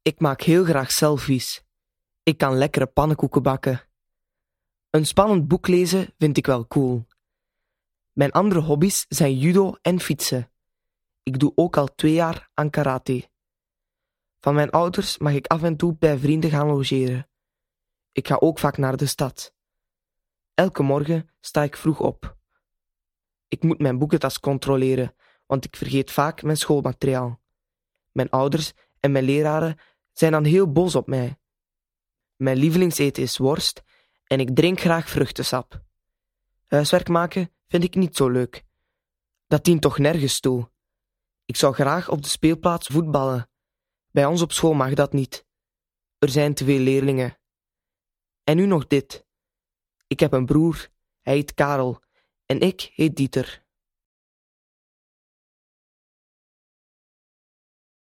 Ik maak heel graag selfies. Ik kan lekkere pannenkoeken bakken. Een spannend boek lezen vind ik wel cool. Mijn andere hobby's zijn judo en fietsen. Ik doe ook al 2 jaar aan karate. Van mijn ouders mag ik af en toe bij vrienden gaan logeren. Ik ga ook vaak naar de stad. Elke morgen sta ik vroeg op. Ik moet mijn boekentas controleren, want ik vergeet vaak mijn schoolmateriaal. Mijn ouders en mijn leraren zijn dan heel boos op mij. Mijn lievelingseten is worst en ik drink graag vruchtensap. Huiswerk maken vind ik niet zo leuk. Dat dient toch nergens toe. Ik zou graag op de speelplaats voetballen. Bij ons op school mag dat niet. Er zijn te veel leerlingen. En nu nog dit. Ik heb een broer, hij heet Karel, en ik heet Dieter.